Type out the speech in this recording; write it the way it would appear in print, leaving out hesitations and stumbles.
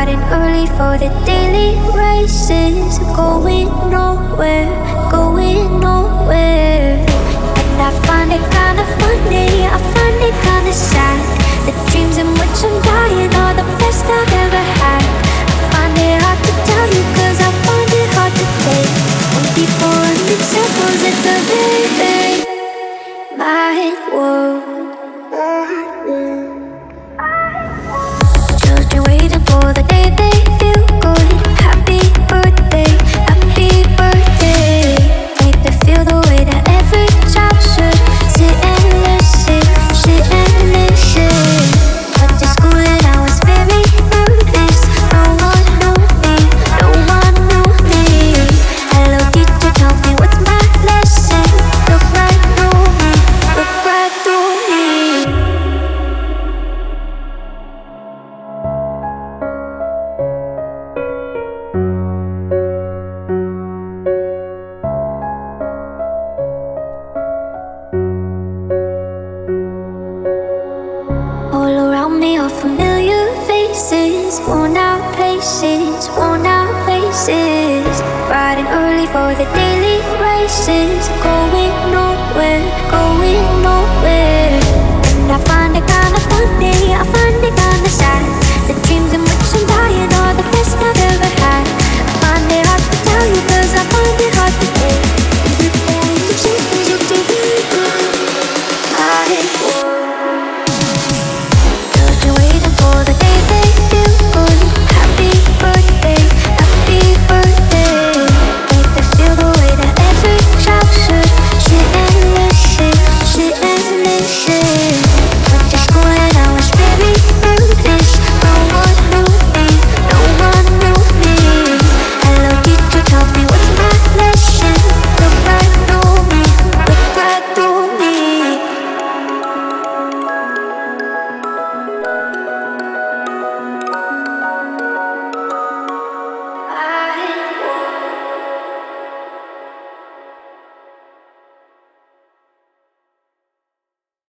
riding early for the daily races. Going nowhere, going nowhere. And I find it kinda funny, I find it kinda sad. The dreams in which I'm dying are the best I've ever had. I find it hard to tell you cause I find it hard to take. When people run in circles, it's a very, very mad world. Children waiting for the day they feel good. Happy birthday, happy birthday. Make me feel the way that every child should. Sit and listen, sit and listen. Went to school and I was very nervous. No one knew me, no one knew me. Hello teacher, tell me what's my lesson. Look right through me, look right through me. All around me are familiar faces, worn out places, worn out places. Riding early for the day